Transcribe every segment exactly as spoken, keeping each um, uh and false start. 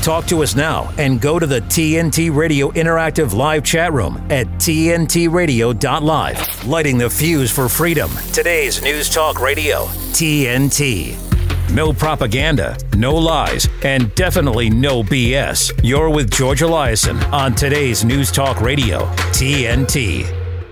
Talk to us now and go to the T N T Radio Interactive Live chat room at T N T radio dot live. Lighting the fuse for freedom. Today's News Talk Radio, T N T. No propaganda, no lies, and definitely no B S. You're with George Eliason on today's News Talk Radio, T N T.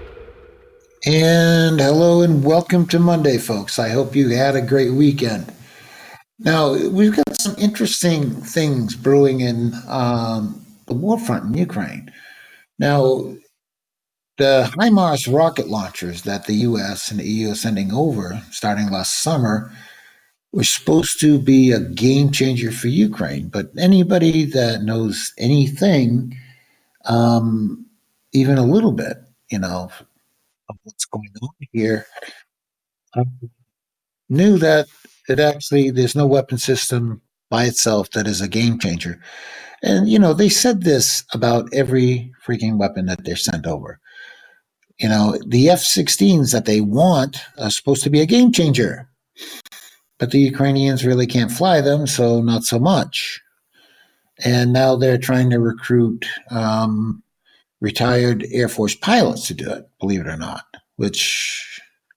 And hello and welcome to Monday, folks. I hope you had a great weekend. Now, we've got some interesting things brewing in um, the war front in Ukraine. Now, the HIMARS rocket launchers that the U S and the E U are sending over starting last summer were supposed to be a game changer for Ukraine. But anybody that knows anything, um, even a little bit, you know, of what's going on here, um, knew that it actually, there's no weapon system by itself that is a game changer. And, you know, they said this about every freaking weapon that they're sent over. You know, the F sixteens that they want are supposed to be a game changer. But the Ukrainians really can't fly them, so not so much. And now they're trying to recruit um, retired Air Force pilots to do it, believe it or not, which,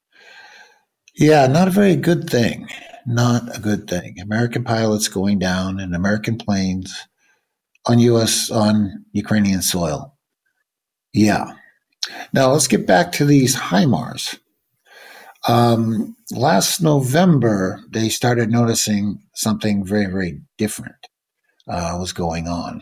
yeah, not a very good thing. Not a good thing. American pilots going down in American planes on U S, on Ukrainian soil. Yeah. Now let's get back to these HIMARS. Um, last November, they started noticing something very, very different uh, was going on.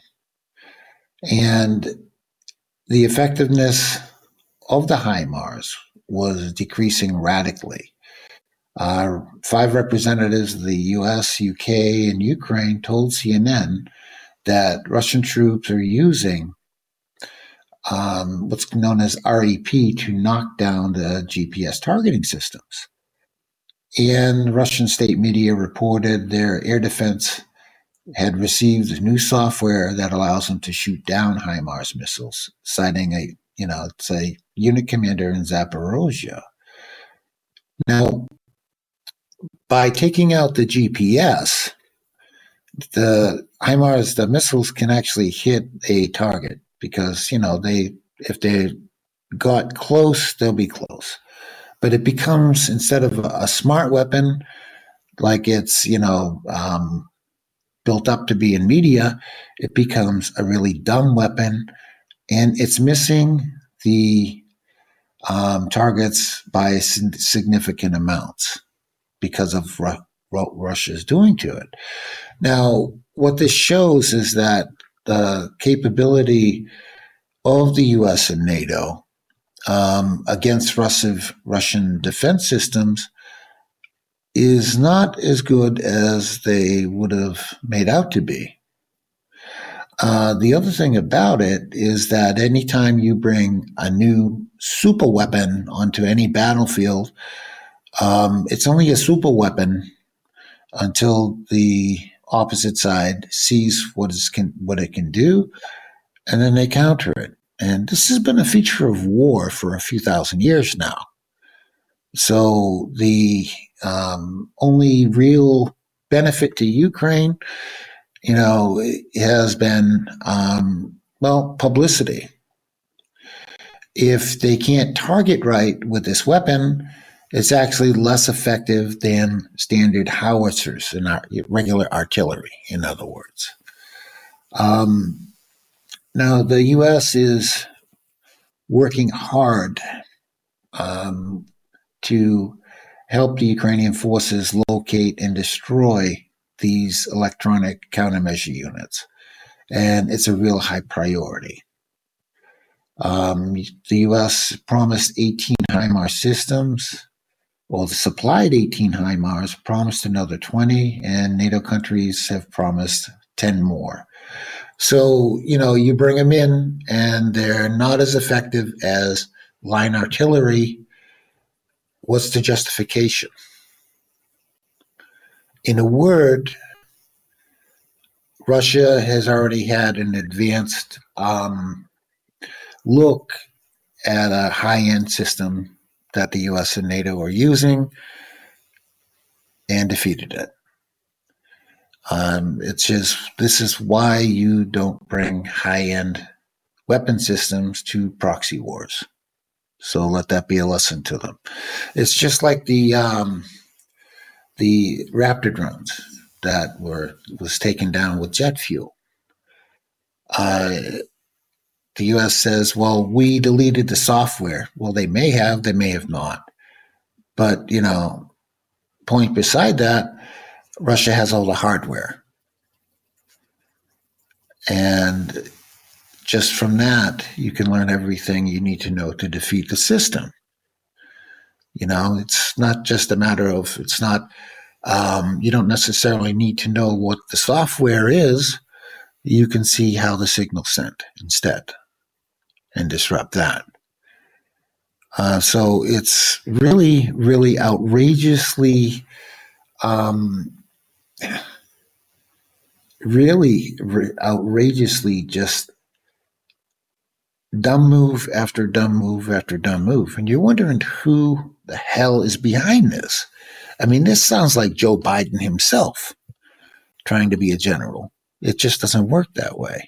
And the effectiveness of the HIMARS was decreasing radically. Uh, five representatives of the U S, U K, and Ukraine told C N N that Russian troops are using um, what's known as R E P to knock down the G P S targeting systems. And Russian state media reported their air defense had received new software that allows them to shoot down HIMARS missiles, citing a, you know, it's a unit commander in Zaporozhye. Now, by taking out the G P S, the HIMARS, the missiles can actually hit a target because, you know, they, if they got close, they'll be close. But it becomes, instead of a, a smart weapon, like it's, you know, um, built up to be in media, it becomes a really dumb weapon, and it's missing the um, targets by significant amounts because of Ru- what Russia's doing to it. Now, what this shows is that the capability of the U S and NATO um, against Russian, Russian defense systems is not as good as they would have made out to be. Uh, the other thing about it is that anytime you bring a new super weapon onto any battlefield, um, it's only a super weapon until the opposite side sees what, is can, what it can do, and then they counter it. And this has been a feature of war for a few thousand years now. So the um, only real benefit to Ukraine, you know, has been, um, well, publicity. If they can't target right with this weapon, it's actually less effective than standard howitzers and regular artillery, in other words. Um, now, the U S is working hard um, to help the Ukrainian forces locate and destroy these electronic countermeasure units. And it's a real high priority. Um, the U S promised eighteen HIMARS systems. Well, supplied eighteen HIMARS, promised another twenty, and NATO countries have promised ten more. So, you know, you bring them in, and they're not as effective as line artillery. What's the justification? In a word, Russia has already had an advanced um, look at a high-end system that the U S and NATO are using and defeated it. Um, it's just, this is why you don't bring high-end weapon systems to proxy wars. So let that be a lesson to them. It's just like the um, the Raptor drones that were was taken down with jet fuel. Uh, the U S says, well, we deleted the software. Well, they may have, they may have not. But, you know, point beside that, Russia has all the hardware. And just from that, you can learn everything you need to know to defeat the system. You know, it's not just a matter of, it's not, um, you don't necessarily need to know what the software is. You can see how the signal's sent instead and disrupt that. Uh, so it's really, really outrageously, um, really re- outrageously just dumb move after dumb move after dumb move. And you're wondering who the hell is behind this. I mean, this sounds like Joe Biden himself trying to be a general. It just doesn't work that way.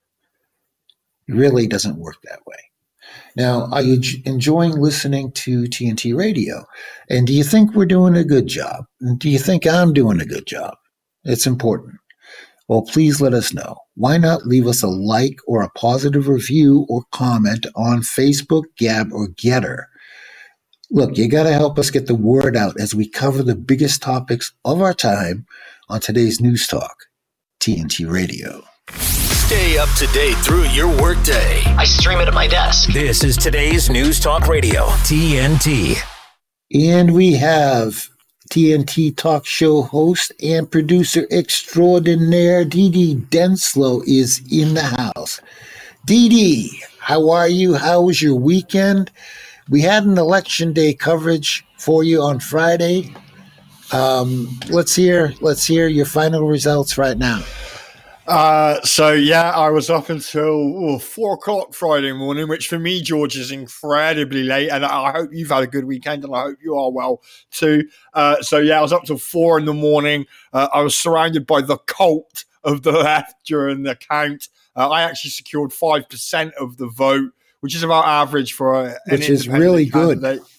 It really doesn't work that way. Now, are you enjoying listening to T N T Radio? And do you think we're doing a good job? Do you think I'm doing a good job? It's important. Well, please let us know. Why not leave us a like or a positive review or comment on Facebook, Gab, or Getter? Look, you got to help us get the word out as we cover the biggest topics of our time on today's News Talk, T N T Radio. Stay up to date through your workday. I stream it at my desk. This is today's News Talk Radio, T N T. And we have T N T talk show host and producer extraordinaire Dee Dee Denslow is in the house. Dee Dee, how are you? How was your weekend? We had an election day coverage for you on Friday. Um, let's hear let's hear your final results right now. Uh, so, yeah, I was up until oh, four o'clock Friday morning, which for me, George, is incredibly late. And I hope you've had a good weekend and I hope you are well too. Uh, so, yeah, I was up till four in the morning. Uh, I was surrounded by the cult of the left during the count. Uh, I actually secured five percent of the vote, which is about average for a, an which is really candidate. Good.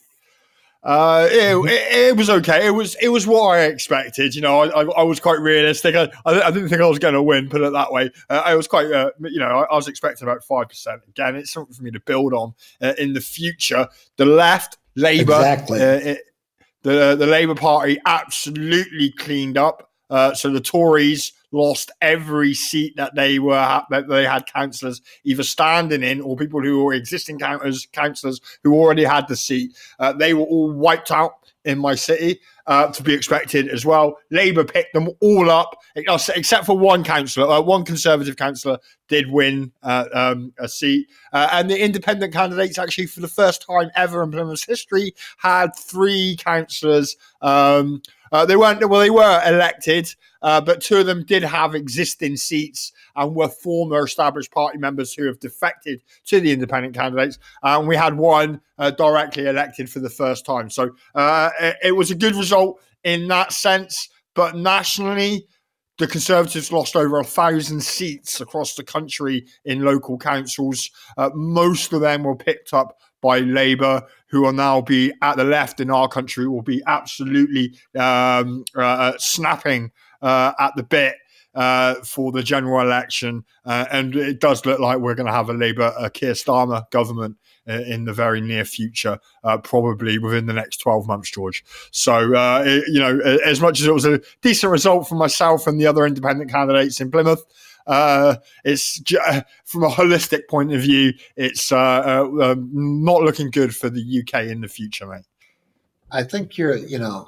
Uh, it, it, it was okay. It was it was what I expected. You know, I, I, I was quite realistic. I, I didn't think I was going to win. Put it that way. Uh, I was quite, uh, you know, I, I was expecting about five percent. Again, it's something for me to build on uh, in the future. The left, Labour, exactly. uh, it, the the Labour Party absolutely cleaned up. Uh, so the Tories lost every seat that they were that they had councillors either standing in or people who were existing councillors, councillors who already had the seat. Uh, they were all wiped out in my city, uh, to be expected as well. Labour picked them all up, except for one councillor. Uh, one Conservative councillor did win uh, um, a seat. Uh, and the independent candidates actually, for the first time ever in Plymouth's history, had three councillors. Um, uh, they weren't, well, they were elected, uh, but two of them did have existing seats and were former established party members who have defected to the independent candidates. And we had one uh, directly elected for the first time. So uh, it, it was a good result in that sense. But nationally, the Conservatives lost over a thousand seats across the country in local councils. Uh, most of them were picked up by Labour, who will now be at the left in our country, will be absolutely um, uh, snapping uh, at the bit uh, for the general election. Uh, and it does look like we're going to have a Labour, a Keir Starmer government uh, in the very near future, uh, probably within the next twelve months, George. So, uh, it, you know, as much as it was a decent result for myself and the other independent candidates in Plymouth, Uh, it's from a holistic point of view, it's uh, uh, um, not looking good for the U K in the future, mate. I think you're, you know,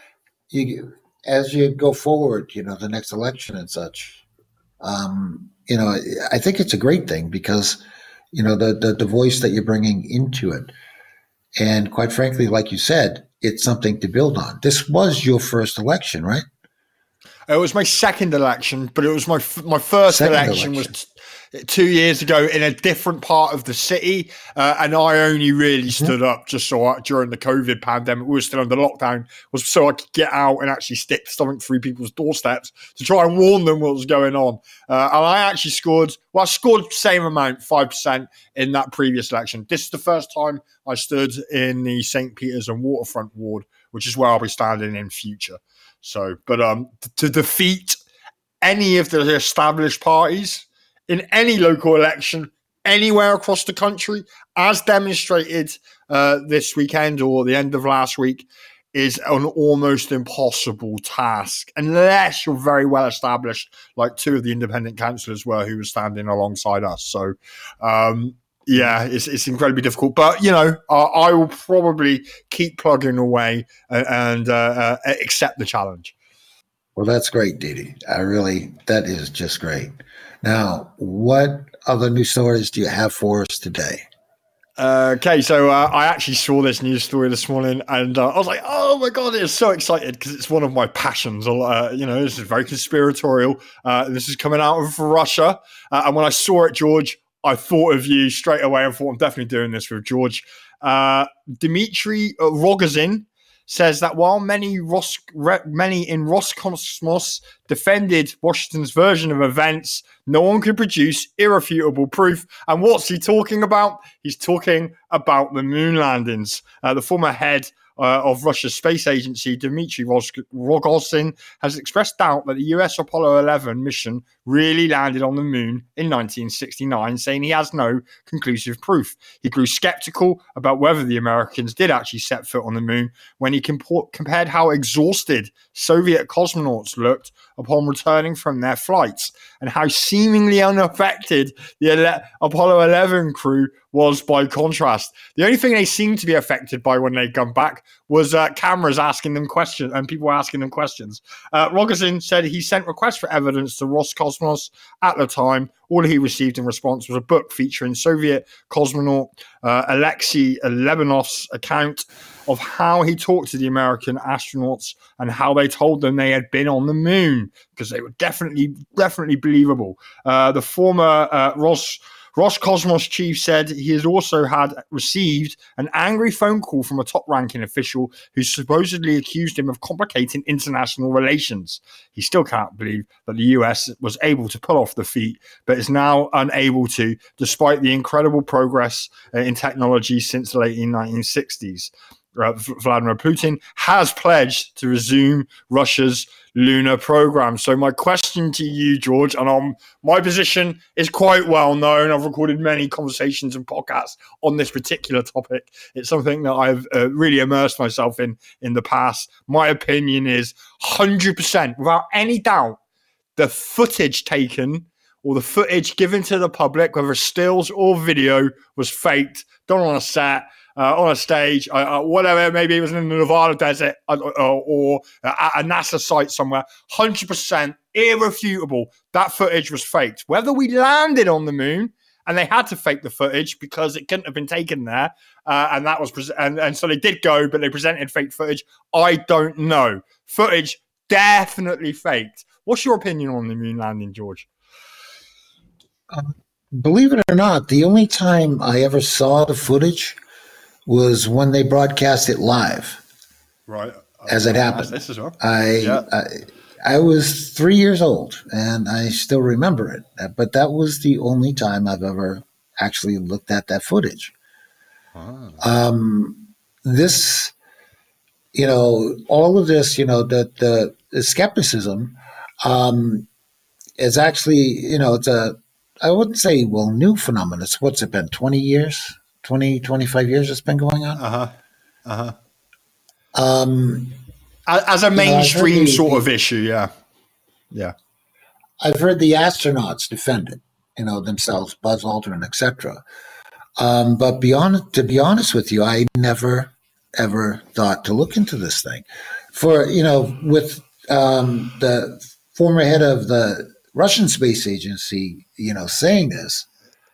you as you go forward, you know, the next election and such, um, you know, I think it's a great thing because, you know, the, the the voice that you're bringing into it, and quite frankly, like you said, it's something to build on. This was your first election, right? It was my second election, but it was my my first Second election, election. was t- two years ago in a different part of the city, uh, and I only really Mm-hmm. stood up just so I, during the COVID pandemic, we were still under lockdown, was so I could get out and actually stick something through people's doorsteps to try and warn them what was going on. Uh, and I actually scored, well, I scored the same amount, five percent, in that previous election. This is the first time I stood in the Saint Peters and Waterfront ward, which is where I'll be standing in future. So, but um, t- to defeat any of the established parties in any local election anywhere across the country, as demonstrated uh, this weekend or the end of last week, is an almost impossible task unless you're very well established, like two of the independent councillors were who were standing alongside us. So, um, yeah, it's it's incredibly difficult. But, you know, uh, I will probably keep plugging away and, and uh, uh, accept the challenge. Well, that's great, Didi. I really, that is just great. Now, what other news stories do you have for us today? Uh, okay, so uh, I actually saw this news story this morning, and uh, I was like, "Oh my god!" I was so excited because it's one of my passions. Uh, you know, this is very conspiratorial. Uh, this is coming out of Russia, uh, and when I saw it, George, I thought of you straight away. I thought I'm definitely doing this with George. Uh, Dmitry Rogozin says that while many Ros- re- many in Roscosmos defended Washington's version of events, no one could produce irrefutable proof. And what's he talking about? He's talking about the moon landings. Uh, the former head uh, of Russia's space agency, Dmitry Rogozin, has expressed doubt that the U S Apollo eleven mission really landed on the moon in nineteen sixty-nine, saying he has no conclusive proof. He grew skeptical about whether the Americans did actually set foot on the moon when he comp- compared how exhausted Soviet cosmonauts looked upon returning from their flights and how seemingly unaffected the ele- Apollo eleven crew was by contrast. The only thing they seemed to be affected by when they come back was uh, cameras asking them questions and people asking them questions. Uh, Rogozin said he sent requests for evidence to Roscosmos at the time. All he received in response was a book featuring Soviet cosmonaut uh, Alexei Lebenov's account of how he talked to the American astronauts and how they told them they had been on the moon, because they were definitely, definitely believable. Uh, the former uh, Ros. Roscosmos chief said he has also had received an angry phone call from a top-ranking official who supposedly accused him of complicating international relations. He still can't believe that the U S was able to pull off the feat, but is now unable to, despite the incredible progress uh, in technology since the late nineteen sixties. Uh, Vladimir Putin has pledged to resume Russia's lunar program. So my question to you, George, and um, my position is quite well known. I've recorded many conversations and podcasts on this particular topic. It's something that I've uh, really immersed myself in in the past. My opinion is one hundred percent, without any doubt, the footage taken or the footage given to the public, whether stills or video, was faked, done on a set, Uh, on a stage, uh, uh, whatever, maybe it was in the Nevada desert uh, uh, or at a NASA site somewhere, one hundred percent irrefutable. That footage was faked. Whether we landed on the moon, and they had to fake the footage because it couldn't have been taken there, uh, and that was pre- and, and so they did go, but they presented fake footage. I don't know. Footage definitely faked. What's your opinion on the moon landing, George? Um, believe it or not, the only time I ever saw the footage was when they broadcast it live, right? As it happened. This as well. I, yeah. I I was three years old, and I still remember it. But that was the only time I've ever actually looked at that footage. Ah. Um, this, you know, all of this, you know, the the, the skepticism um, is actually, you know, it's a, I wouldn't say, well, new phenomenon. It's, what's it been, twenty years? twenty, twenty-five years it's been going on. Uh-huh. Uh-huh. Um, As a mainstream you know, the, sort the, of issue, yeah. Yeah. I've heard the astronauts defend it, you know, themselves, Buzz Aldrin, et cetera. Um, but beyond, to be honest with you, I never, ever thought to look into this thing. For, you know, with um, the former head of the Russian space agency, you know, saying this,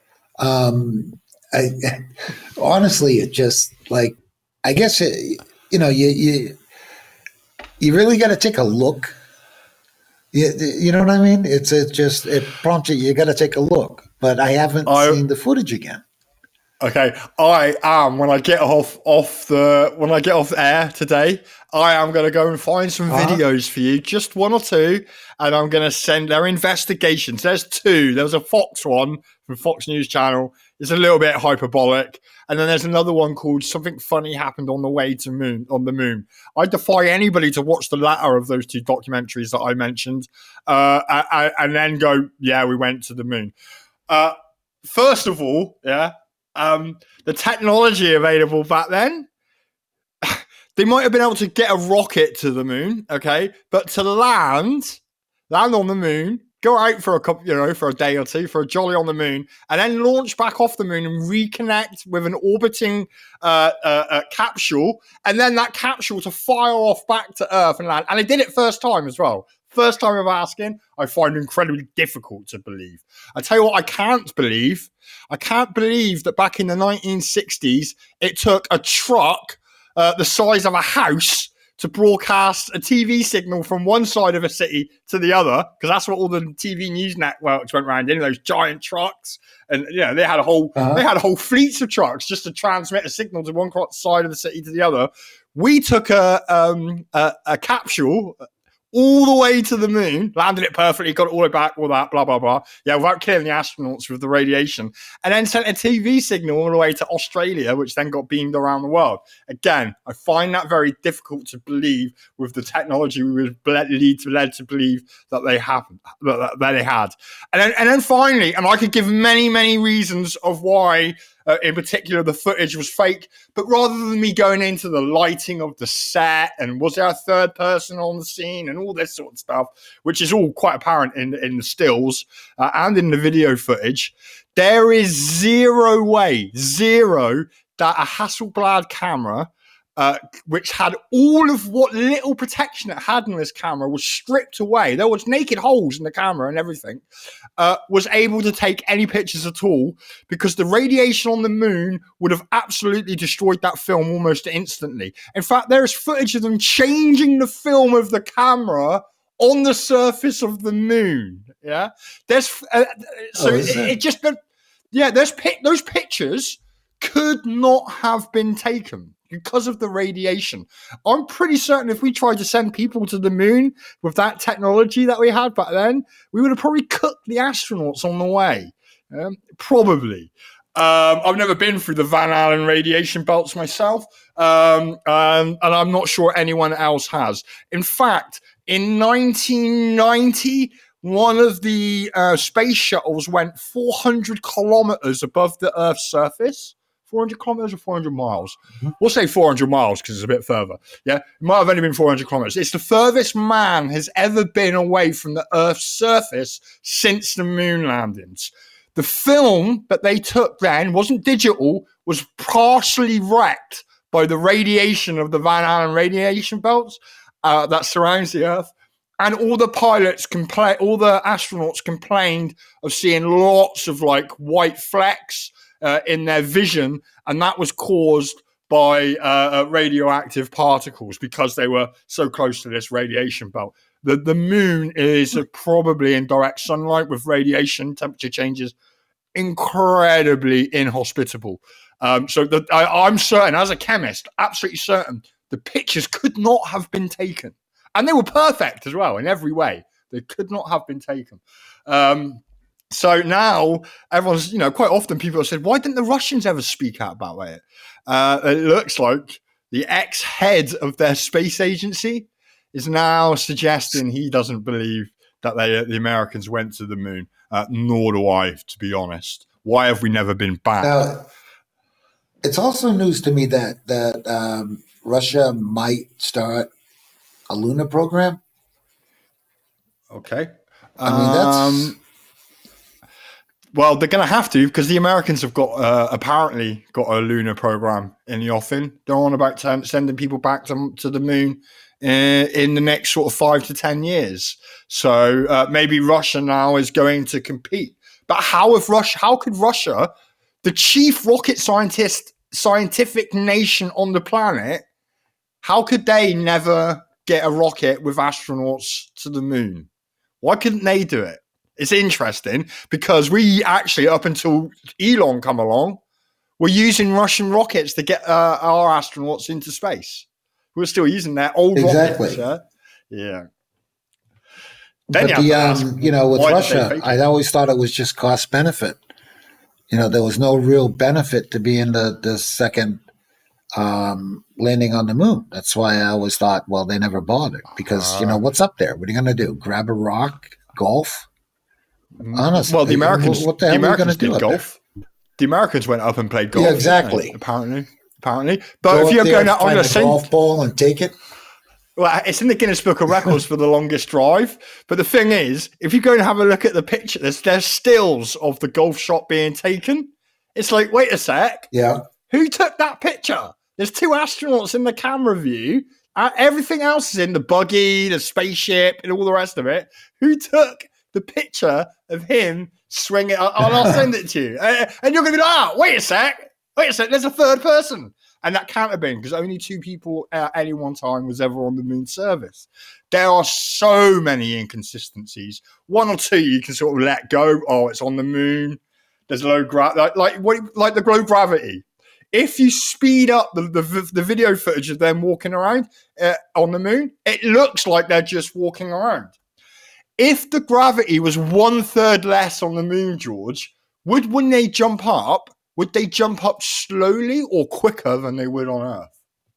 um, I, honestly, it just like, I guess, it, you know, you, you, you really got to take a look You, you know what I mean? It's it just it prompts you. You got to take a look, but I haven't I, seen the footage again. Okay, I am when I get off off the when I get off air today, I am going to go and find some Uh-huh. videos for you, just one or two, and I'm going to send their investigations. There's two. There was a Fox one from Fox News Channel. It's a little bit hyperbolic, and then there's another one called "Something Funny Happened on the Way to Moon." On the Moon, I defy anybody to watch the latter of those two documentaries that I mentioned, uh, and, and then go, "Yeah, we went to the moon." Uh, first of all, yeah. Um, the technology available back then, they might have been able to get a rocket to the moon, okay, but to land, land on the moon, go out for a couple, you know, for a day or two, for a jolly on the moon, and then launch back off the moon and reconnect with an orbiting uh, uh, uh, capsule, and then that capsule to fire off back to Earth and land. And they did it first time as well. First time of asking, I find incredibly difficult to believe. I tell you what, I can't believe. I can't believe that back in the nineteen sixties, it took a truck uh, the size of a house to broadcast a T V signal from one side of a city to the other, because that's what all the T V news networks went around in, those giant trucks. And you know, they had a whole uh-huh. they had a whole fleets of trucks just to transmit a signal to one side of the city to the other. We took a um, a, a capsule all the way to the moon, landed it perfectly, got it all the way back, all that, blah, blah, blah. Yeah, without killing the astronauts with the radiation. And then sent a T V signal all the way to Australia, which then got beamed around the world. Again, I find that very difficult to believe with the technology we would lead to, led to believe that they have, that, that they had. And then, and then finally, and I could give many, many reasons of why, Uh, in particular, the footage was fake. But rather than me going into the lighting of the set and was there a third person on the scene and all this sort of stuff, which is all quite apparent in, in the stills uh, and in the video footage, there is zero way, zero, that a Hasselblad camera, uh, which had all of what little protection it had in this camera, was stripped away. There was naked holes in the camera and everything. Uh, was able to take any pictures at all, because the radiation on the moon would have absolutely destroyed that film almost instantly. In fact, there's footage of them changing the film of the camera on the surface of the moon. Yeah, there's uh, so oh, it, it just yeah, there's those pictures could not have been taken because of the radiation. I'm pretty certain if we tried to send people to the moon with that technology that we had back then, we would have probably cooked the astronauts on the way. Um, probably. Um, I've never been through the Van Allen radiation belts myself, um, um, and I'm not sure anyone else has. In fact, in nineteen ninety, one of the uh, space shuttles went four hundred kilometers above the Earth's surface. four hundred kilometers or four hundred miles? Mm-hmm. We'll say four hundred miles because it's a bit further. Yeah, it might have only been four hundred kilometers. It's the furthest man has ever been away from the Earth's surface since the moon landings. The film that they took then wasn't digital, was partially wrecked by the radiation of the Van Allen radiation belts uh, that surrounds the Earth. And all the pilots complain, all the astronauts complained of seeing lots of like white flecks Uh, in their vision, and that was caused by uh, radioactive particles because they were so close to this radiation belt. The, the moon is uh, probably in direct sunlight with radiation, temperature changes, incredibly inhospitable. Um, so the, I, I'm certain, as a chemist, absolutely certain, the pictures could not have been taken. And they were perfect as well in every way. They could not have been taken. Um, So now everyone's, you know, quite often people have said, why didn't the Russians ever speak out about it? Uh, it looks like the ex-head of their space agency is now suggesting he doesn't believe that they, uh, the Americans went to the moon. Uh, nor do I, to be honest. Why have we never been back? Now, it's also news to me that, that um, Russia might start a lunar program. Okay. I mean, that's... Um, Well, they're going to have to, because the Americans have got uh, apparently got a lunar program in the offing. They're on about t- sending people back to, to the moon uh, in the next sort of five to ten years. So uh, maybe Russia now is going to compete. But how if Russia? How could Russia, the chief rocket scientist, scientific nation on the planet, how could they never get a rocket with astronauts to the moon? Why couldn't they do it? It's interesting because we actually, up until Elon come along, were using Russian rockets to get uh, our astronauts into space. We're still using their old exactly. rockets. Uh, yeah. Then but you the um, ask, you know, with Russia, I always thought it was just cost benefit. You know, there was no real benefit to being the the second um, landing on the moon. That's why I always thought, well, they never bothered because uh, you know what's up there. What are you going to do? Grab a rock, golf? Honestly, well, the Americans, what the, the Americans did golf. There? The Americans went up and played golf. Yeah, exactly. Apparently, apparently. But Go if you're going out on a send, golf ball and take it. Well, it's in the Guinness Book of Records for the longest drive. But the thing is, if you go and have a look at the picture, there's, there's stills of the golf shot being taken. It's like, wait a sec. Yeah. Who took that picture? There's two astronauts in the camera view. Uh, everything else is in the buggy, the spaceship, and all the rest of it. Who took the picture of him swinging? I'll, I'll send it to you. Uh, and you're going to be like, oh, wait a sec. Wait a sec. There's a third person. And that can't have been because only two people at any one time was ever on the moon service. There are so many inconsistencies. One or two you can sort of let go. Oh, it's on the moon. There's low gravity, like like, what, like the low gravity. If you speed up the, the, the video footage of them walking around uh, on the moon, it looks like they're just walking around. If the gravity was one third less on the moon, George, would when they jump up, would they jump up slowly or quicker than they would on Earth?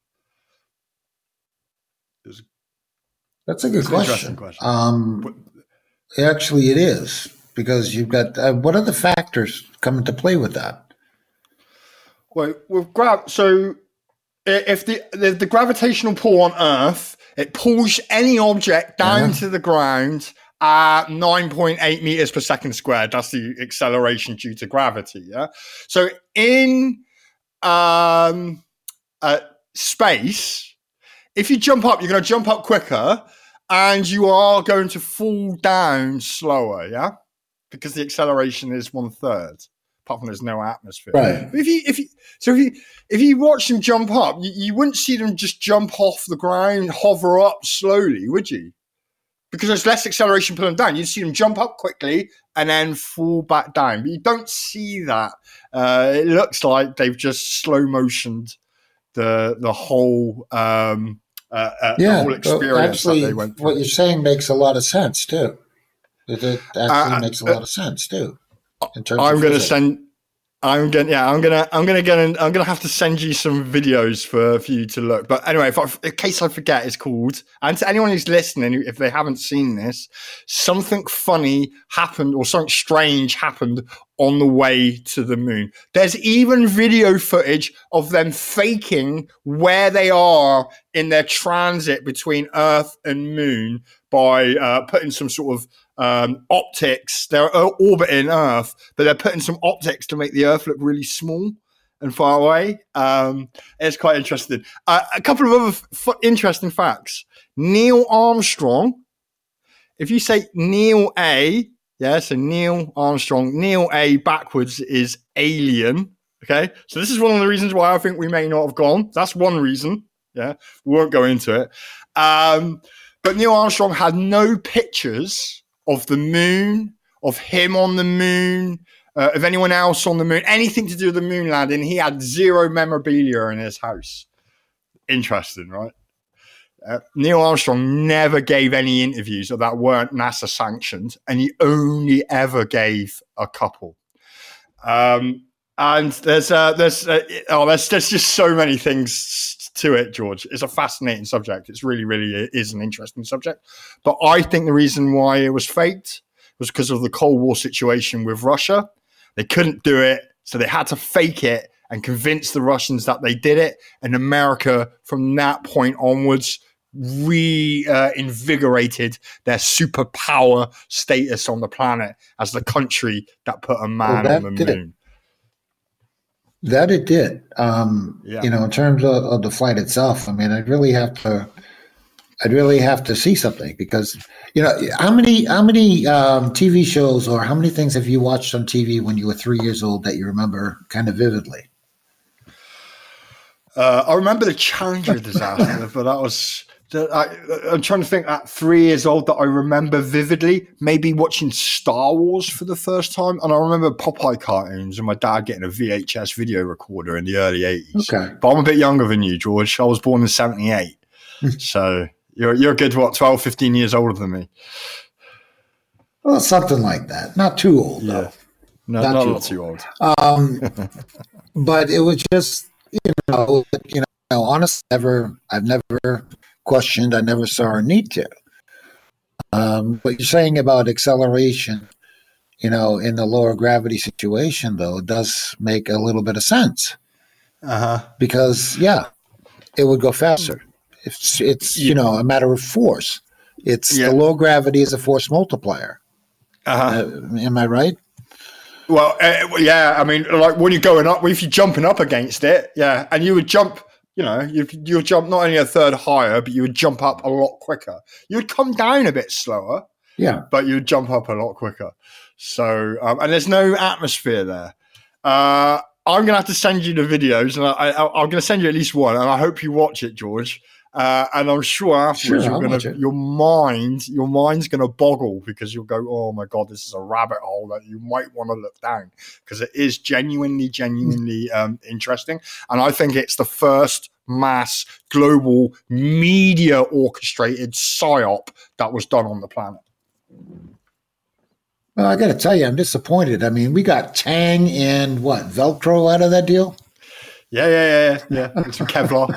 That's a good question. question. Um, actually, it is because you've got uh, what other factors come into play with that? Well, with gra- so if the, the the gravitational pull on Earth, it pulls any object down yeah. to the ground at nine point eight meters per second squared. That's the acceleration due to gravity. Yeah. So in um, uh, space, if you jump up, you're going to jump up quicker, and you are going to fall down slower. Yeah, because the acceleration is one third. Apart from there's no atmosphere. Right. But if you if you so if you if you watch them jump up, you, you wouldn't see them just jump off the ground, hover up slowly, would you? Because there's less acceleration pulling them down. You'd see them jump up quickly and then fall back down. But you don't see that. Uh, it looks like they've just slow motioned the the whole um, uh, uh, yeah, the whole experience actually, that they went through. What you're saying makes a lot of sense too. It, it actually uh, makes a lot uh, of sense too. I'm going to send. I'm going. Yeah, I'm gonna. I'm gonna get. I'm gonna have to send you some videos for, for you to look. But anyway, if I, in case I forget, it's called. And to anyone who's listening, if they haven't seen this, something funny happened or something strange happened on the way to the moon. There's even video footage of them faking where they are in their transit between Earth and Moon by uh, putting some sort of Um, optics. They're orbiting Earth, but they're putting some optics to make the Earth look really small and far away. Um, it's quite interesting. Uh, a couple of other f- interesting facts. Neil Armstrong, if you say Neil A, yeah, so Neil Armstrong, Neil A backwards is alien. Okay, so this is one of the reasons why I think we may not have gone. That's one reason. Yeah, we won't go into it. Um, but Neil Armstrong had no pictures of the moon, of him on the moon, uh, of anyone else on the moon, anything to do with the moon landing. He had zero memorabilia in his house. Interesting, right? Uh, Neil Armstrong never gave any interviews that weren't NASA sanctioned, and he only ever gave a couple. Um, and there's uh, there's uh, oh there's there's just so many things to it, George. It's a fascinating subject. It's really, really is an interesting subject. But I think the reason why it was faked was because of the Cold War situation with Russia. They couldn't do it, so they had to fake it and convince the Russians that they did it. And America, from that point onwards, reinvigorated uh, their superpower status on the planet as the country that put a man well, on the moon. It. That it did. Um, yeah. You know, in terms of, of the flight itself, I mean, I'd really have to, I'd really have to see something because, you know, how many, how many um, T V shows or how many things have you watched on T V when you were three years old that you remember kind of vividly? Uh, I remember the Challenger disaster, but that was The, I, I'm trying to think at three years old that I remember vividly, maybe watching Star Wars for the first time. And I remember Popeye cartoons and my dad getting a V H S video recorder in the early eighties. Okay. But I'm a bit younger than you, George. I was born in seventy-eight. So you're, you're a good, what, twelve, fifteen years older than me. Well, something like that. Not too old, Yeah. though. No, Not not, too not too old. Um, but it was just, you know, you know, honestly, never, I've never questioned. I never saw a need to. Um, what you're saying about acceleration, you know, in the lower gravity situation, though, does make a little bit of sense. Uh-huh. Because, yeah, it would go faster. It's, it's you know, a matter of force. It's Yeah. the low gravity is a force multiplier. Uh-huh. Uh, am I right? Well, uh, yeah, I mean, like when you're going up, if you're jumping up against it, yeah, and you would jump, you know, you you would jump not only a third higher, but you would jump up a lot quicker. You would come down a bit slower, Yeah. but you would jump up a lot quicker. So, um, and there's no atmosphere there. Uh, I'm going to have to send you the videos, and I, I, I'm going to send you at least one, and I hope you watch it, George. Uh, and I'm sure afterwards Sure, you're I'll gonna, watch it. your mind, your mind's going to boggle because you'll go, "Oh my God, this is a rabbit hole that you might want to look down," because it is genuinely, genuinely um, interesting. And I think it's the first mass global media orchestrated psyop that was done on the planet. Well, I got to tell you, I'm disappointed. I mean, we got Tang and what, Velcro out of that deal? Yeah, yeah, yeah, yeah. yeah. Some Kevlar.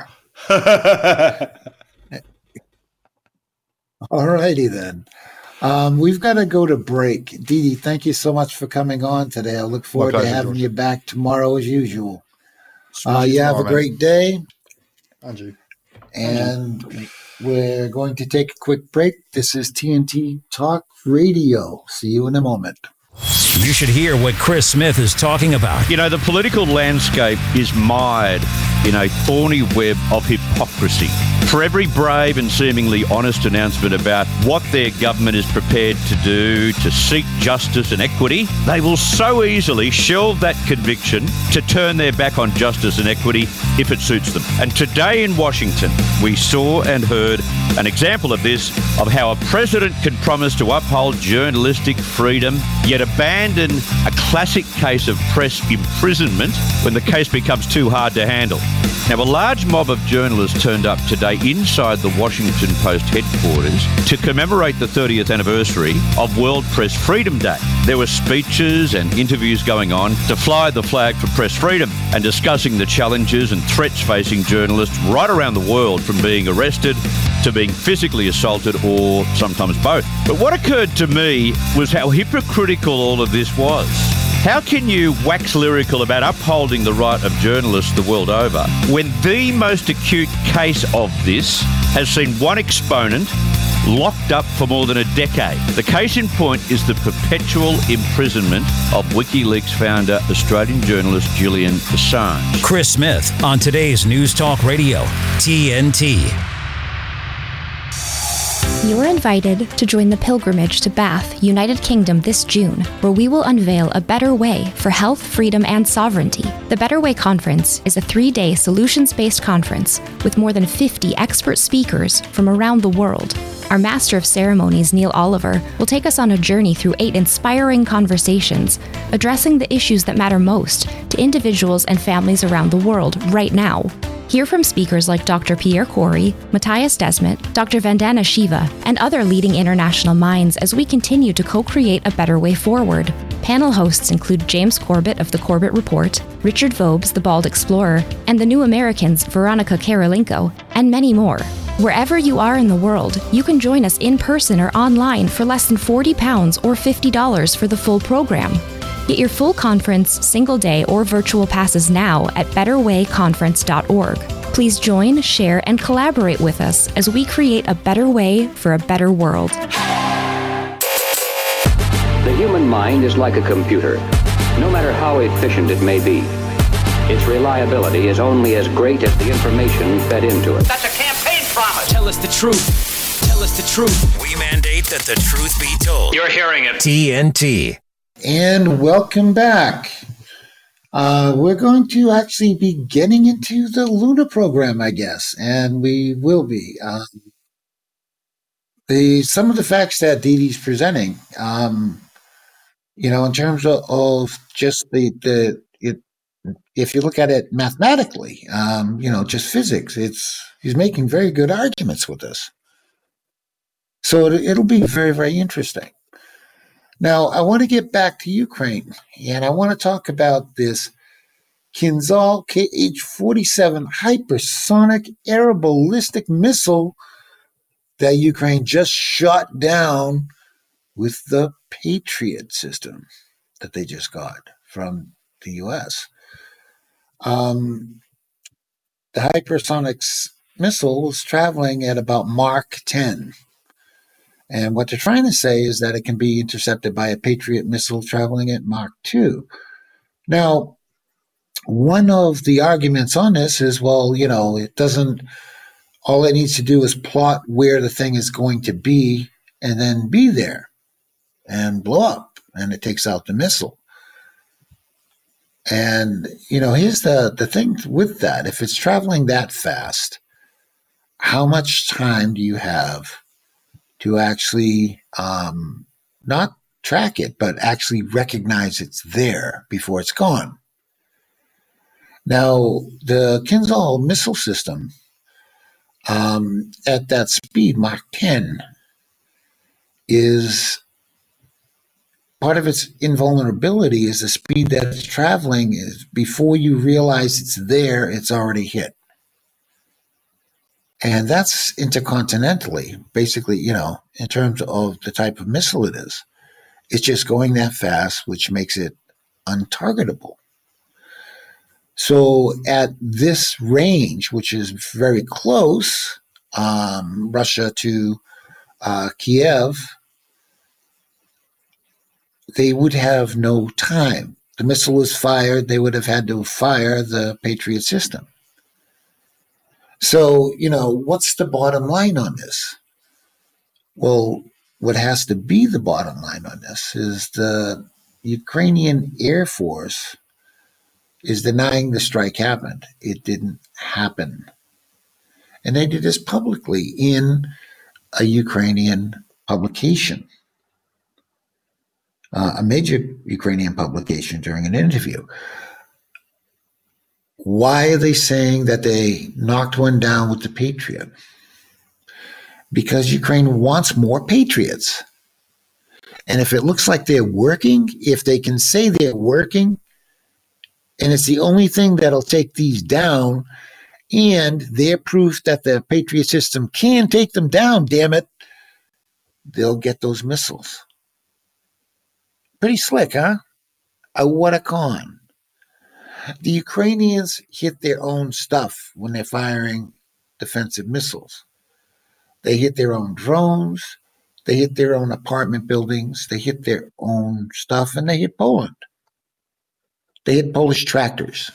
All righty then. Um, we've got to go to break. Dee Dee, thank you so much for coming on today. I look forward to pleasure, having George. you back tomorrow as usual. Speak Uh, to you you have a tomorrow, great day, mate. Andrew. and we're going to take a quick break. This is T N T Talk Radio. See you in a moment. You should hear what Chris Smith is talking about. You know, the political landscape is mired in a thorny web of hypocrisy. For every brave and seemingly honest announcement about what their government is prepared to do to seek justice and equity, they will so easily shelve that conviction to turn their back on justice and equity if it suits them. And today in Washington, we saw and heard an example of this, of how a president can promise to uphold journalistic freedom, yet abandon a classic case of press imprisonment when the case becomes too hard to handle. Now, a large mob of journalists turned up today inside the Washington Post headquarters to commemorate the thirtieth anniversary of World Press Freedom Day. There were speeches and interviews going on to fly the flag for press freedom and discussing the challenges and threats facing journalists right around the world, from being arrested to being physically assaulted, or sometimes both. But what occurred to me was how hypocritical all of this was. How can you wax lyrical about upholding the right of journalists the world over when the most acute case of this has seen one exponent locked up for more than a decade? The case in point is the perpetual imprisonment of WikiLeaks founder, Australian journalist Julian Assange. Chris Smith on today's News Talk Radio, T N T. You're invited to join the pilgrimage to Bath, United Kingdom this June, where we will unveil a better way for health, freedom, and sovereignty. The Better Way Conference is a three-day solutions-based conference with more than fifty expert speakers from around the world. Our Master of Ceremonies, Neil Oliver, will take us on a journey through eight inspiring conversations, addressing the issues that matter most to individuals and families around the world right now. Hear from speakers like Doctor Pierre Corey, Matthias Desmet, Doctor Vandana Shiva, and other leading international minds as we continue to co-create a better way forward. Panel hosts include James Corbett of The Corbett Report, Richard Vobes, The Bald Explorer, and the New Americans, Veronica Karolinko, and many more. Wherever you are in the world, you can join us in person or online for less than forty pounds or fifty dollars for the full program. Get your full conference, single day, or virtual passes now at better way conference dot org. Please join, share, and collaborate with us as we create a better way for a better world. The human mind is like a computer. No matter how efficient it may be, its reliability is only as great as the information fed into it. That's a campaign promise. Tell us the truth. Tell us the truth. We mandate that the truth be told. You're hearing it. T N T. And welcome back. Uh, we're going to actually be getting into the Luna program, I guess, and we will be. Uh, the some of the facts that Dee Dee's presenting, um, you know, in terms of, of just the the it, if you look at it mathematically, um, you know, just physics, it's he's making very good arguments with this. So it, it'll be very, very interesting. Now, I want to get back to Ukraine, and I want to talk about this Kinzhal K H forty-seven hypersonic air ballistic missile that Ukraine just shot down with the Patriot system that they just got from the U S. Um, the hypersonic missile was traveling at about Mach ten. And what they're trying to say is that it can be intercepted by a Patriot missile traveling at Mach two. Now, one of the arguments on this is, well, you know, it doesn't, all it needs to do is plot where the thing is going to be and then be there and blow up, and it takes out the missile. And, you know, here's the, the thing with that. If it's traveling that fast, how much time do you have to actually um, not track it, but actually recognize it's there before it's gone? Now, the Kinzhal missile system, um, at that speed, Mach ten, is part of its invulnerability is the speed that it's traveling is before you realize it's there, it's already hit. And that's intercontinentally, basically, you know, in terms of the type of missile it is. It's just going that fast, which makes it untargetable. So at this range, which is very close, um, Russia to uh, Kiev, they would have no time. The missile was fired, they would have had to fire the Patriot system. So, you know, what's the bottom line on this? Well, what has to be the bottom line on this is the Ukrainian Air Force is denying the strike happened. It didn't happen. And they did this publicly in a Ukrainian publication, uh, a major Ukrainian publication during an interview. Why are they saying that they knocked one down with the Patriot? Because Ukraine wants more Patriots. And if it looks like they're working, if they can say they're working, and it's the only thing that'll take these down, and they're proof that the Patriot system can take them down, damn it, they'll get those missiles. Pretty slick, huh? Uh, what a con. The Ukrainians hit their own stuff when they're firing defensive missiles. They hit their own drones, they hit their own apartment buildings, they hit their own stuff, and they hit Poland. They hit Polish tractors.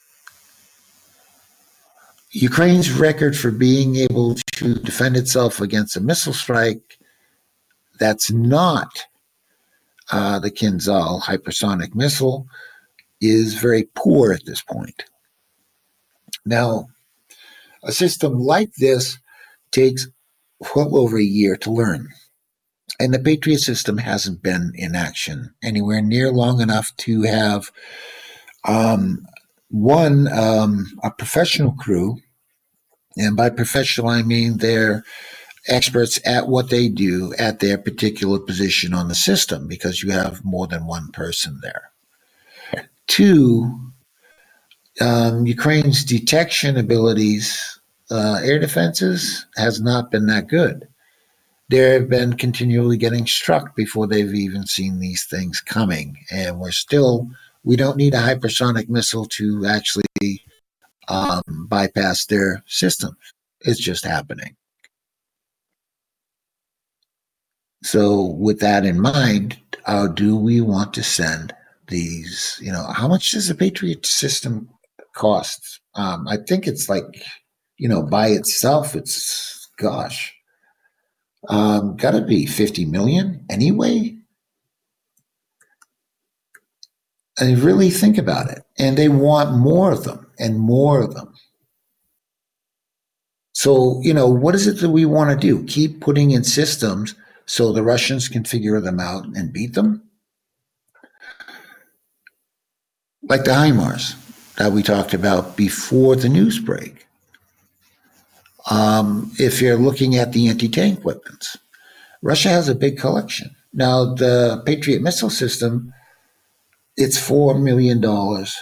Ukraine's record for being able to defend itself against a missile strike that's not uh, the Kinzhal hypersonic missile is very poor at this point. Now, a system like this takes well over a year to learn. And the Patriot system hasn't been in action anywhere near long enough to have, um, one, um, a professional crew. And by professional, I mean they're experts at what they do at their particular position on the system, because you have more than one person there. Two, um, Ukraine's detection abilities, uh, air defenses, has not been that good. They've been continually getting struck before they've even seen these things coming. And we're still, we don't need a hypersonic missile to actually um, bypass their systems. It's just happening. So with that in mind, uh, do we want to send these, you know, how much does the Patriot system cost? Um, I think it's like, you know, by itself, it's, gosh, um, gotta be fifty million anyway. And really think about it. And they want more of them and more of them. So, you know, what is it that we want to do? Keep putting in systems so the Russians can figure them out and beat them? Like the HIMARS that we talked about before the news break. Um, if you're looking at the anti-tank weapons, Russia has a big collection. Now, the Patriot missile system, it's four million dollars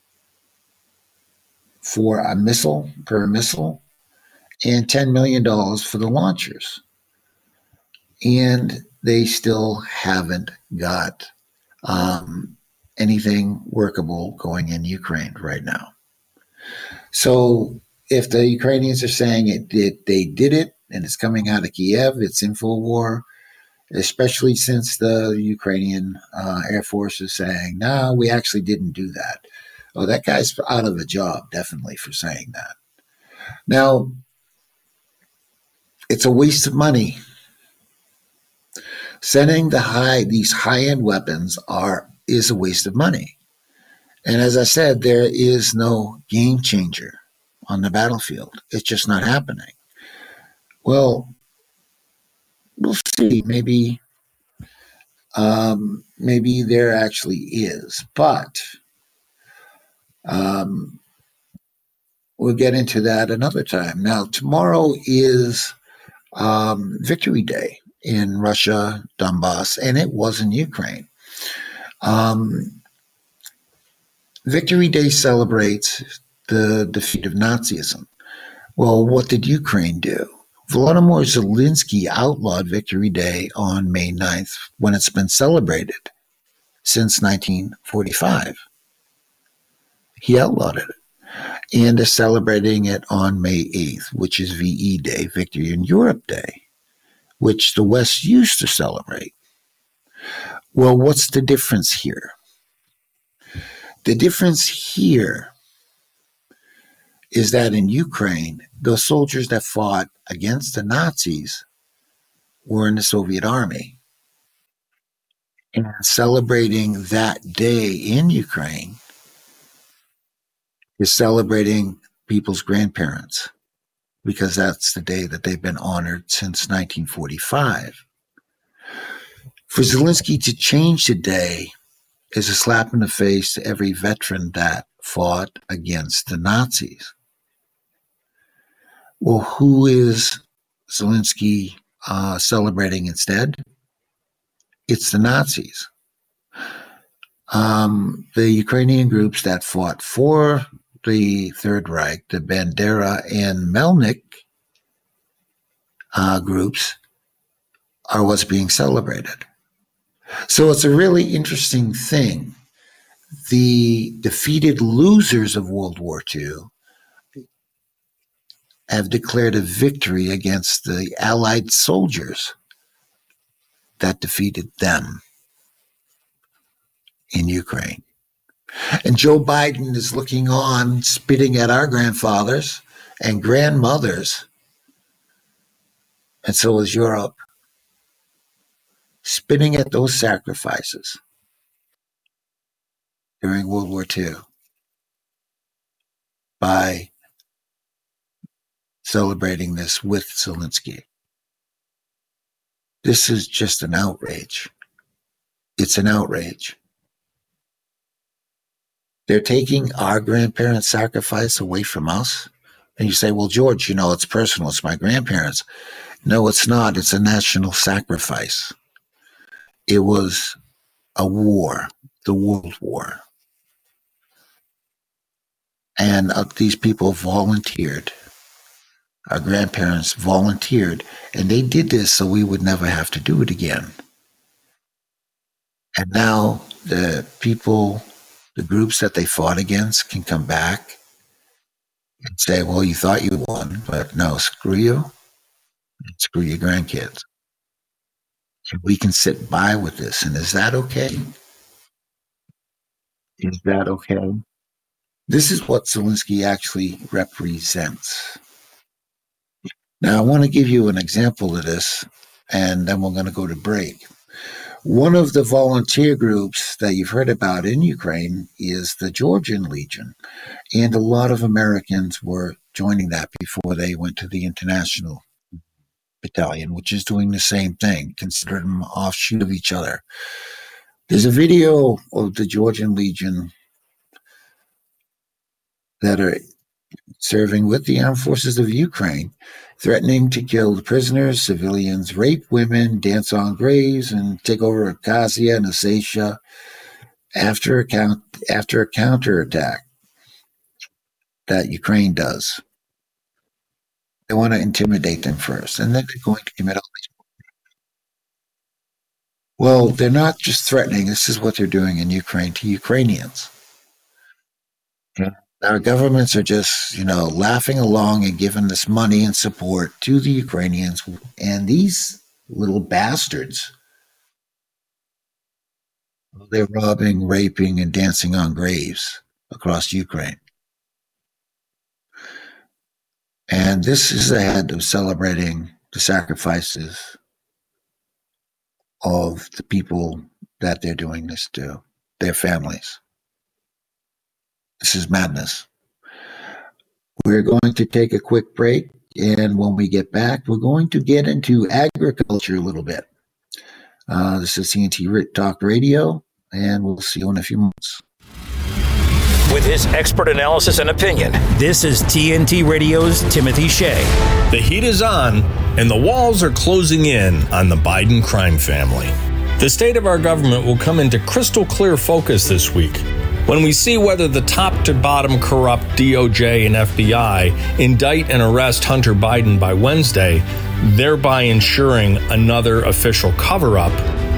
for a missile, per missile, and ten million dollars for the launchers. And they still haven't got um, anything workable going in Ukraine right now. So if the Ukrainians are saying it, it they did it and it's coming out of Kiev, it's InfoWar, especially since the Ukrainian uh, Air Force is saying, no, we actually didn't do that. Oh, that guy's out of a job, definitely, for saying that. Now, it's a waste of money. Sending the high these high-end weapons are is a waste of money. And as I said, there is no game changer on the battlefield. It's just not happening. Well, we'll see. Maybe, um, maybe there actually is, but um, we'll get into that another time. Now, tomorrow is um, Victory Day in Russia, Donbass, and it was in Ukraine. Um, Victory Day celebrates the defeat of Nazism. Well, what did Ukraine do? Volodymyr Zelensky outlawed Victory Day on May ninth when it's been celebrated since nineteen forty-five. He outlawed it and is celebrating it on May eighth, which is V E Day, Victory in Europe Day, which the West used to celebrate. Well, what's the difference here? The difference here is that in Ukraine, the soldiers that fought against the Nazis were in the Soviet army. And celebrating that day in Ukraine is celebrating people's grandparents, because that's the day that they've been honored since nineteen forty-five. For Zelensky to change the day is a slap in the face to every veteran that fought against the Nazis. Well, who is Zelensky uh, celebrating instead? It's the Nazis. Um, the Ukrainian groups that fought for the Third Reich, the Bandera and Melnik uh, groups, are what's being celebrated. So it's a really interesting thing. The defeated losers of World War Two have declared a victory against the Allied soldiers that defeated them in Ukraine. And Joe Biden is looking on, spitting at our grandfathers and grandmothers, and so is Europe, spitting at those sacrifices during World War Two by celebrating this with Zelensky. This is just an outrage. It's an outrage. They're taking our grandparents' sacrifice away from us. And you say, well, George, you know, it's personal. It's my grandparents. No, it's not. It's a national sacrifice. It was a war, the World War. And uh, these people volunteered. Our grandparents volunteered, and they did this so we would never have to do it again. And now the people, the groups that they fought against can come back and say, well, you thought you won, but no, screw you, and screw your grandkids. And we can sit by with this. And is that okay? Is that okay? This is what Zelensky actually represents. Now, I want to give you an example of this, and then we're going to go to break. One of the volunteer groups that you've heard about in Ukraine is the Georgian Legion, and a lot of Americans were joining that before they went to the International Battalion, which is doing the same thing, considered them offshoot of each other. There's a video of the Georgian Legion that are serving with the armed forces of Ukraine, threatening to kill the prisoners, civilians, rape women, dance on graves, and take over Abkhazia and Ossetia after a, count, after a counterattack that Ukraine does. They want to intimidate them first, and then they're going to commit all these. Well, they're not just threatening. This is what they're doing in Ukraine to Ukrainians. Yeah. Our governments are just, you know, laughing along and giving this money and support to the Ukrainians. And these little bastards, they're robbing, raping, and dancing on graves across Ukraine. And this is ahead of celebrating the sacrifices of the people that they're doing this to, their families. This is madness. We're going to take a quick break, and when we get back, we're going to get into agriculture a little bit. Uh, this is T N T Talk Radio, and we'll see you in a few months. With his expert analysis and opinion, this is T N T Radio's Timothy Shea. The heat is on, and the walls are closing in on the Biden crime family. The state of our government will come into crystal clear focus this week when we see whether the top-to-bottom corrupt D O J and F B I indict and arrest Hunter Biden by Wednesday, thereby ensuring another official cover-up,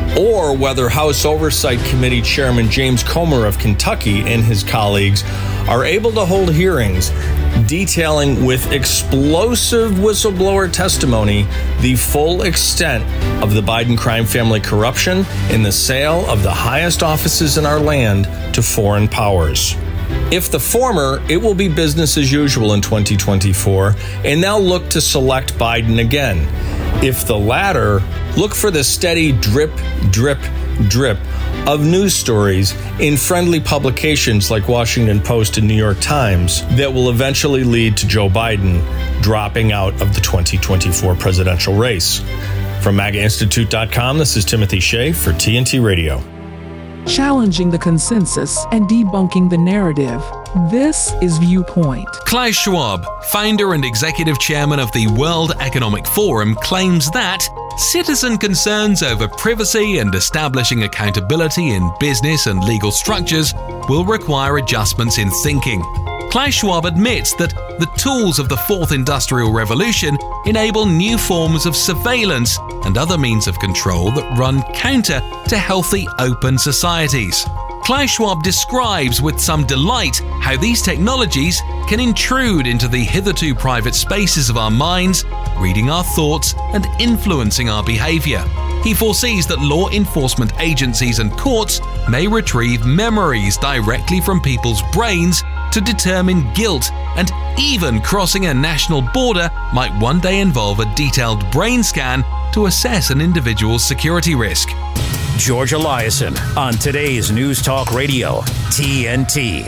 or whether House Oversight Committee Chairman James Comer of Kentucky and his colleagues are able to hold hearings detailing with explosive whistleblower testimony the full extent of the Biden crime family corruption in the sale of the highest offices in our land to foreign powers. If the former, it will be business as usual in twenty twenty-four, and they'll look to select Biden again. If the latter, look for the steady drip, drip, drip of news stories in friendly publications like Washington Post and New York Times that will eventually lead to Joe Biden dropping out of the twenty twenty-four presidential race. From MAGA Institute dot com, this is Timothy Shea for T N T Radio. Challenging the consensus and debunking the narrative. This is Viewpoint. Klaus Schwab, founder and executive chairman of the World Economic Forum, claims that citizen concerns over privacy and establishing accountability in business and legal structures will require adjustments in thinking. Klaus Schwab admits that the tools of the Fourth Industrial Revolution enable new forms of surveillance and other means of control that run counter to healthy, open societies. Klaus Schwab describes with some delight how these technologies can intrude into the hitherto private spaces of our minds, reading our thoughts and influencing our behavior. He foresees that law enforcement agencies and courts may retrieve memories directly from people's brains to determine guilt, and even crossing a national border might one day involve a detailed brain scan to assess an individual's security risk. George Eliason on today's News Talk Radio, T N T.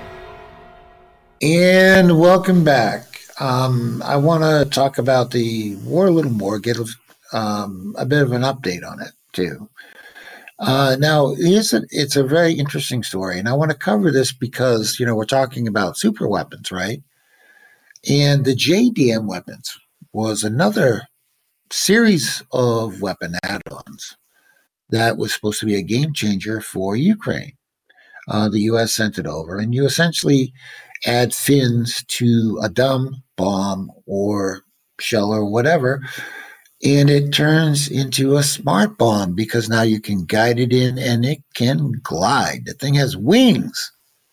And welcome back. Um, I want to talk about the war a little more, get um, a bit of an update on it, too. Uh, now, it's a, it's a very interesting story, and I want to cover this because, you know, we're talking about super weapons, right? And the J D A M weapons was another series of weapon add-ons that was supposed to be a game changer for Ukraine. Uh, the U S sent it over, and you essentially add fins to a dumb bomb or shell or whatever, and it turns into a smart bomb because now you can guide it in and it can glide. The thing has wings.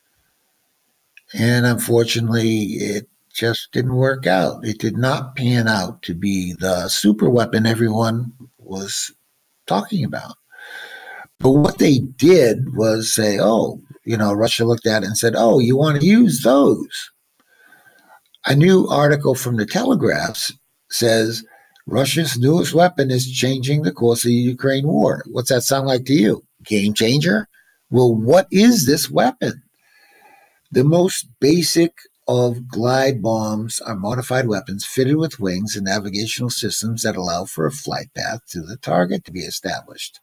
And unfortunately, it just didn't work out. It did not pan out to be the super weapon everyone was talking about. But what they did was say, oh, you know, Russia looked at it and said, oh, you want to use those? A new article from the Telegraph says Russia's newest weapon is changing the course of the Ukraine war. What's that sound like to you? Game changer? Well, what is this weapon? The most basic of glide bombs are modified weapons fitted with wings and navigational systems that allow for a flight path to the target to be established.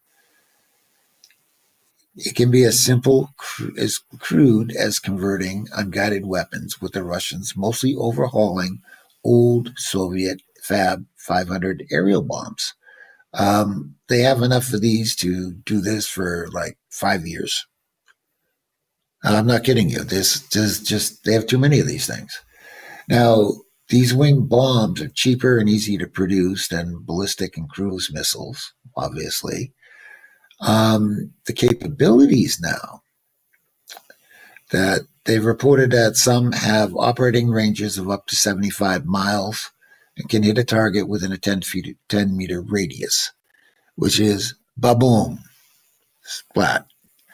It can be as simple as crude as converting unguided weapons, with the Russians mostly overhauling old Soviet Fab five hundred aerial bombs. Um, they have enough of these to do this for like five years. I'm not kidding you. This just, just they have too many of these things. Now, these winged bombs are cheaper and easier to produce than ballistic and cruise missiles, obviously. Um, the capabilities now that they've reported that some have operating ranges of up to seventy-five miles and can hit a target within a ten feet, ten meter radius, which is ba-boom, splat.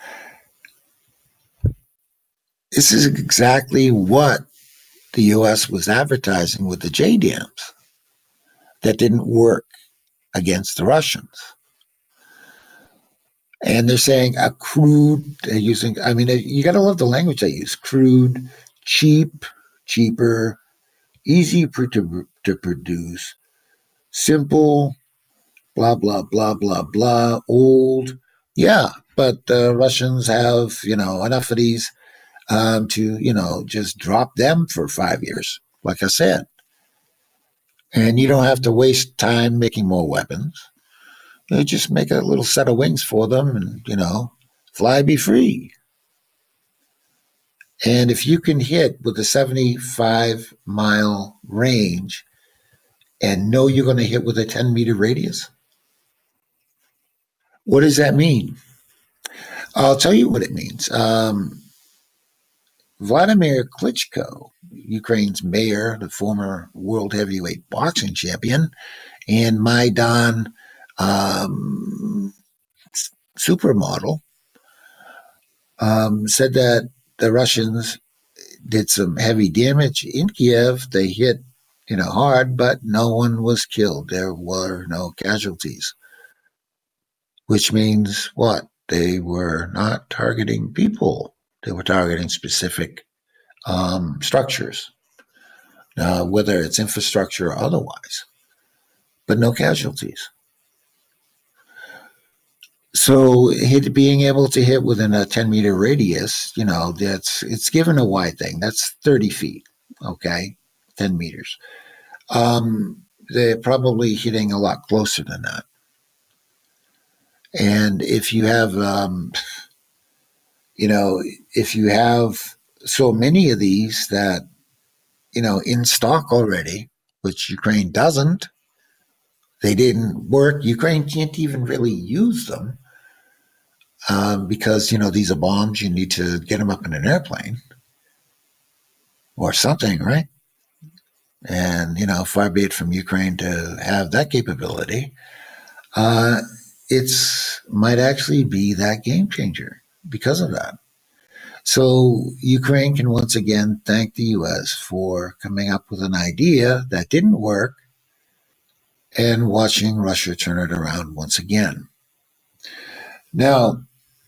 This is exactly what the U S was advertising with the J DAMs that didn't work against the Russians. And they're saying a crude, they're using, I mean, you got to love the language they use. Crude, cheap, cheaper, easy to, to produce, simple, blah, blah, blah, blah, blah, old. Yeah, but the Russians have, you know, enough of these um, to, you know, just drop them for five years, like I said. And you don't have to waste time making more weapons. You just make a little set of wings for them and, you know, fly, be free. And if you can hit with a seventy-five mile range and know you're going to hit with a ten meter radius, what does that mean? I'll tell you what it means. Um, Vladimir Klitschko, Ukraine's mayor, the former world heavyweight boxing champion, and Maidan um, supermodel, um, said that the Russians did some heavy damage in Kiev. They hit, you know, hard, but no one was killed. There were no casualties, which means what? They were not targeting people. They were targeting specific um, structures, uh, whether it's infrastructure or otherwise, but no casualties. So hit, being able to hit within a ten meter radius, you know, that's it's given a wide thing. That's thirty feet, okay, ten meters. Um, they're probably hitting a lot closer than that. And if you have, um, you know, if you have so many of these that, you know, in stock already, which Ukraine doesn't, they didn't work. Ukraine can't even really use them um, because, you know, these are bombs. You need to get them up in an airplane or something, right? And, you know, far be it from Ukraine to have that capability. Uh, it's might actually be that game changer because of that. So Ukraine can once again thank the U S for coming up with an idea that didn't work and watching Russia turn it around once again. Now,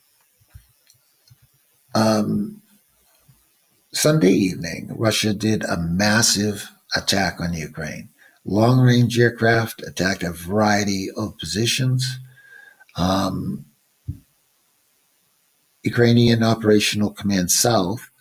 um, Sunday evening, Russia did a massive attack on Ukraine. Long-range aircraft attacked a variety of positions. Um, Ukrainian Operational Command South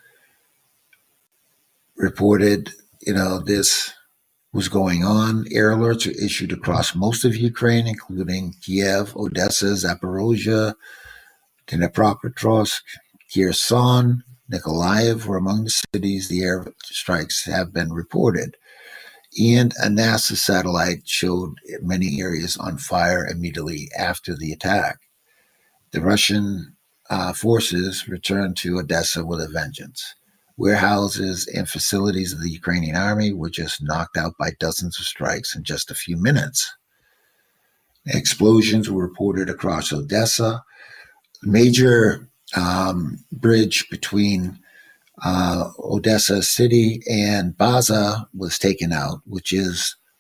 reported, you know, this was going on. Air alerts were issued across most of Ukraine, including Kiev, Odessa, Zaporozhye, Dnipropetrovsk, Kherson, Nikolaev were among the cities the air strikes have been reported. And a NASA satellite showed many areas on fire immediately after the attack. The Russian uh, forces returned to Odessa with a vengeance. Warehouses and facilities of the Ukrainian army were just knocked out by dozens of strikes in just a few minutes. Explosions were reported across Odessa. Major um, bridge between uh, Odessa city and Baza was taken out, which is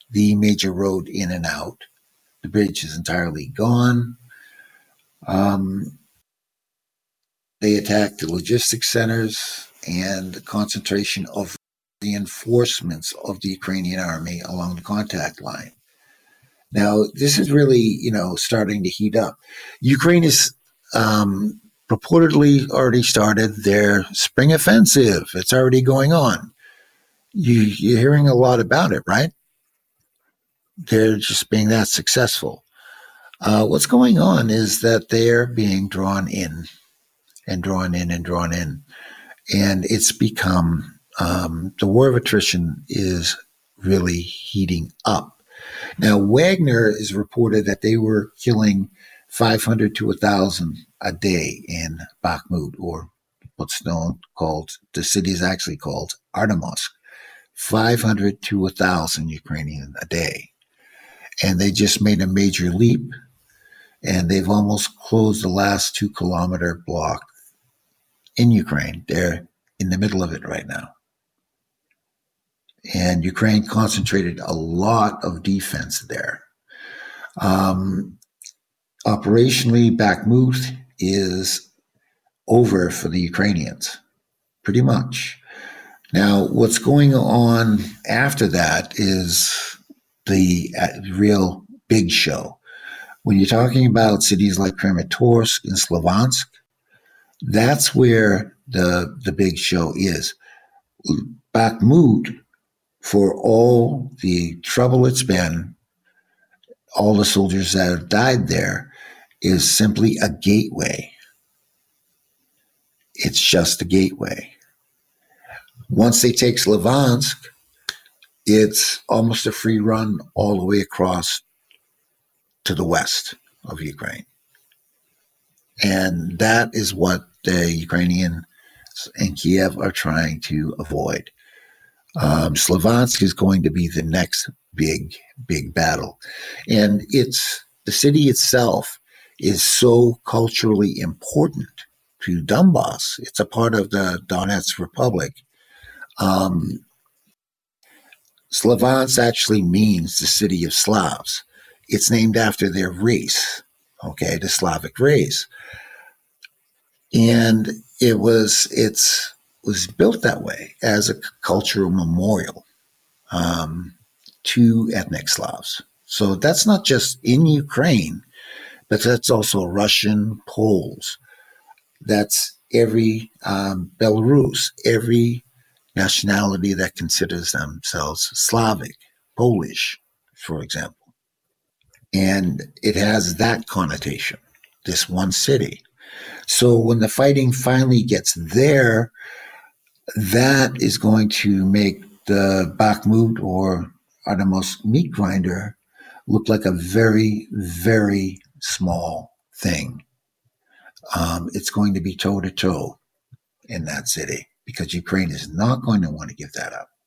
the major road in and out. The bridge is entirely gone. Um, they attacked the logistics centers and the concentration of reinforcements of the Ukrainian army along the contact line. Now, this is really, you know, starting to heat up. Ukraine is um, purportedly already started their spring offensive. It's already going on. You, you're hearing a lot about it, right? They're just being that successful. Uh, what's going on is that they're being drawn in and drawn in and drawn in. And it's become, um, the war of attrition is really heating up. Now, Wagner is reported that they were killing five hundred to one thousand a day in Bakhmut, or what's known called, the city is actually called Artemovsk. five hundred to one thousand Ukrainian a day. And they just made a major leap, and they've almost closed the last two kilometer block in Ukraine. They're in the middle of it right now. And Ukraine concentrated a lot of defense there. Um, operationally, Bakhmut is over for the Ukrainians, pretty much. Now, what's going on after that is the uh, real big show. When you're talking about cities like Kramatorsk and Slavyansk, that's where the the big show is. Bakhmut, for all the trouble it's been, all the soldiers that have died there, is simply a gateway. It's just a gateway. Once they take Slavyansk, it's almost a free run all the way across to the west of Ukraine. And that is what the Ukrainians and Kiev are trying to avoid. Um, Slavyansk is going to be the next big, big battle. And it's the city itself is so culturally important to Donbass. It's a part of the Donetsk Republic. Um, Slavyansk actually means the city of Slavs. It's named after their race, okay, the Slavic race. And it was it's was built that way as a cultural memorial um, to ethnic Slavs. So that's not just in Ukraine, but that's also Russian, Poles. That's every um, Belarus, every nationality that considers themselves Slavic, Polish, for example. And it has that connotation, this one city. So when the fighting finally gets there, that is going to make the Bakhmut or Artemovsk meat grinder look like a very, very small thing. Um, it's going to be toe-to-toe in that city because Ukraine is not going to want to give that up.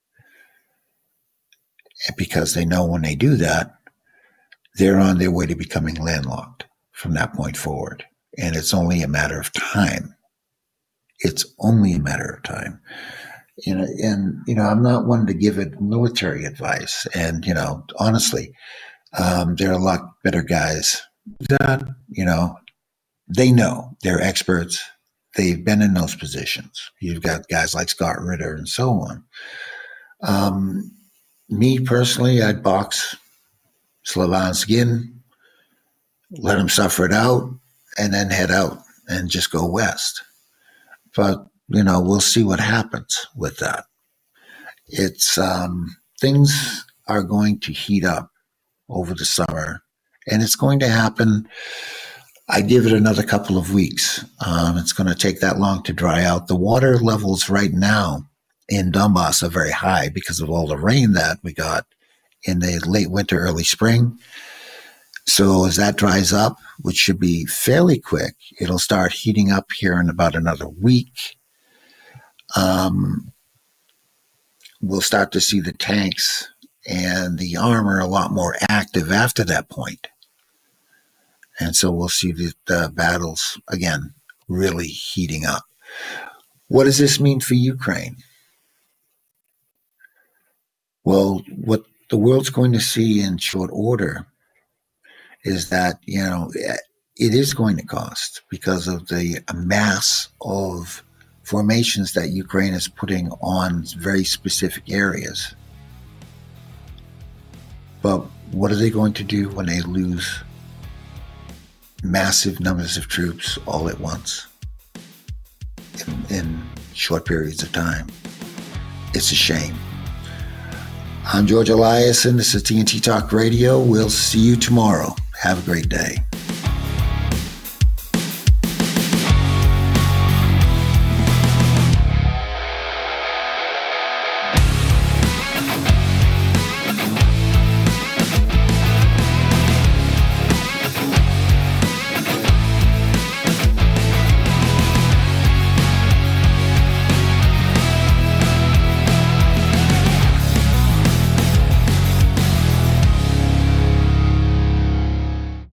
And because they know when they do that, they're on their way to becoming landlocked from that point forward. And it's only a matter of time. It's only a matter of time. You know, and, you know, I'm not one to give it military advice. And, you know, honestly, um, there are a lot better guys that, you know, they know. They're experts. They've been in those positions. You've got guys like Scott Ritter and so on. Um, me personally, I'd box Slavyansk in, let him suffer it out, and then head out and just go west. But, you know, we'll see what happens with that. It's, um, things are going to heat up over the summer, and it's going to happen. I give it another couple of weeks. Um, it's going to take that long to dry out. The water levels right now in Donbass are very high because of all the rain that we got in the late winter, early spring. So as that dries up, which should be fairly quick, it'll start heating up here in about another week. Um, we'll start to see the tanks and the armor a lot more active after that point. And so we'll see the, the battles, again, really heating up. What does this mean for Ukraine? Well, what the world's going to see in short order is that, you know, it is going to cost because of the mass of formations that Ukraine is putting on very specific areas. But what are they going to do when they lose massive numbers of troops all at once in, in short periods of time? It's a shame. I'm George Eliason. This is T N T Talk Radio. We'll see you tomorrow. Have a great day.